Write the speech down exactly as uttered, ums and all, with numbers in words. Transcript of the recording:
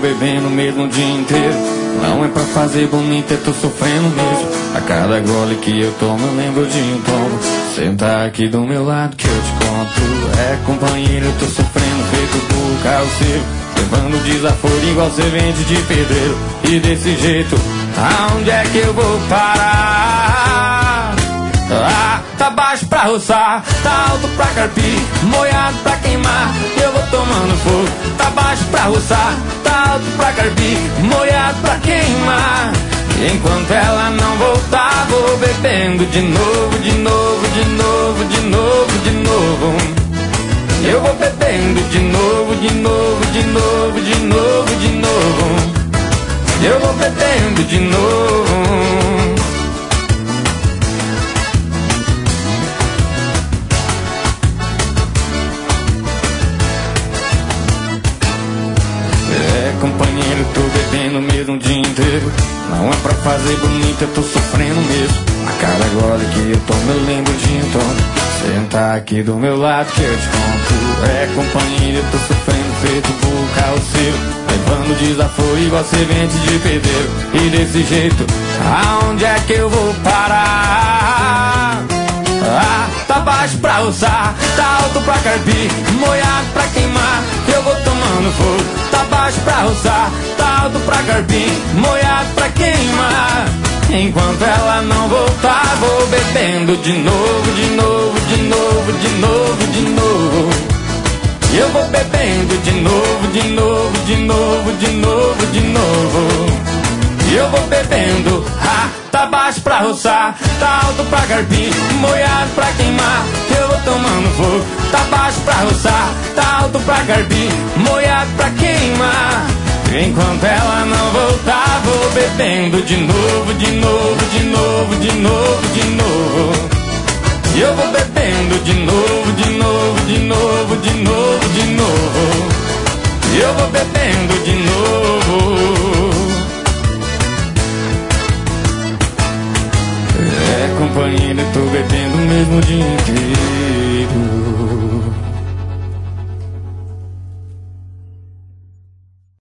bebendo mesmo o dia inteiro. Não é pra fazer bonita, eu tô sofrendo mesmo. A cada gole que eu tomo eu lembro de um tombo. Senta aqui do meu lado que eu te conto. É companheiro, eu tô sofrendo feito por carroceiro, levando desaforo igual servente de pedreiro. E desse jeito, aonde é que eu vou parar? Ah, tá baixo pra roçar, tá alto pra carpir, molhado pra queimar, eu vou tomando fogo. Tá baixo pra roçar, tá alto pra carpir, molhado pra queimar. Enquanto ela não voltar, vou bebendo de novo, de novo, de novo, de novo, de novo. Eu vou bebendo de novo, de novo, de novo, de novo, de novo. Eu vou bebendo de novo. É, companheiro, tô bebendo mesmo o dia inteiro. Não é pra fazer bonita, eu tô sofrendo mesmo. A cada gole que eu tomo eu lembro de um tom. Senta aqui do meu lado que eu te conto. É, companheiro, eu tô sofrendo feito por carroceiro, levando desaforo igual servente de pedreiro. E desse jeito, aonde é que eu vou parar? Ah, tá baixo pra roçar, tá alto pra carpir, molhado pra queimar, eu vou tomando fogo. Tá baixo pra roçar, tá alto pra carpir, molhado pra queimar. Enquanto ela não voltar, vou bebendo de novo, de novo, de novo, de novo, de novo. Eu vou bebendo de novo, de novo, de novo, de novo, de novo. Eu vou bebendo, ah, tá baixo pra roçar, tá alto pra carpir, molhado pra queimar, eu vou tomando fogo. Tá baixo pra roçar, tá alto pra carpir, molhado pra queimar. Enquanto ela não voltar, vou bebendo de novo, de novo, de novo, de novo, de novo. Eu vou bebendo de novo, de novo, de novo, de novo, de novo. Eu vou bebendo de novo. É, companheiro, eu tô bebendo mesmo o dia inteiro.